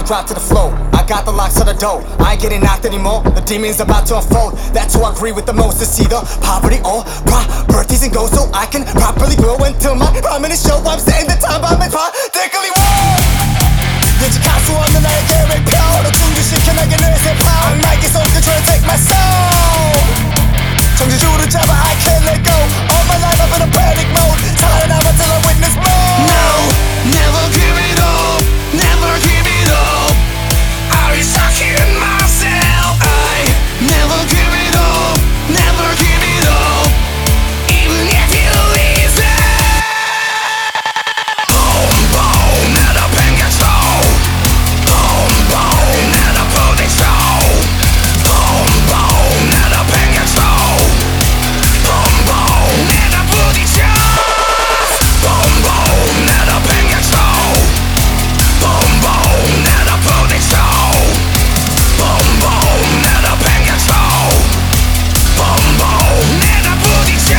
drop to the flow. I got the locks to the door. I ain't getting knocked anymore. The demon's about to unfold. That's who I agree with the most. To see the poverty or properties and goals, so I can properly grow until my prominent show. I'm setting the time bomb and particularly war. 예지 가수없는 나의 계획표 덕승주 시켜나게 내 세포 마이크 손 control take my soul. 정지줄을 잡아 I can't let go. All my life I'm in a panic mode. 살아남아 till I witness more. No, never give it up, never give it up. I be sucking myself. I never give it up, never give it up. Even if you listen. Boom, boom, 나도 팽개쳐. Boom, boom, 나도 부딪혀. Boom, boom, 나도 팽개쳐. Boom, boom, 내가 부딪혀. Boom, boom, 나도 팽개쳐. Boom, boom, 나도 부딪혀. Boom, boom, 나도 팽개쳐. Boom, boom, 내가 부딪혀.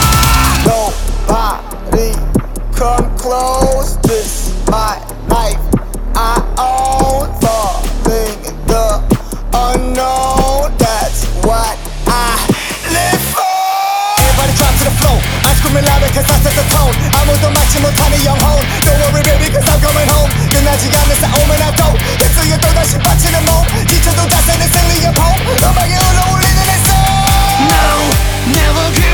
Nobody come close. This my life I own. Falling in the unknown. That's what I live for. Everybody drop to the floor. I'm screaming louder cause I set the tone. 아무도 막지 못하는 영혼. Don't worry baby cause I'm coming home. 끝나지 않는 싸움은 나도 휩쓸려 또다시 바치는 몸. 지쳐도 다스는 승리의 봄. 음악에 올라올리는 내 손. No, never give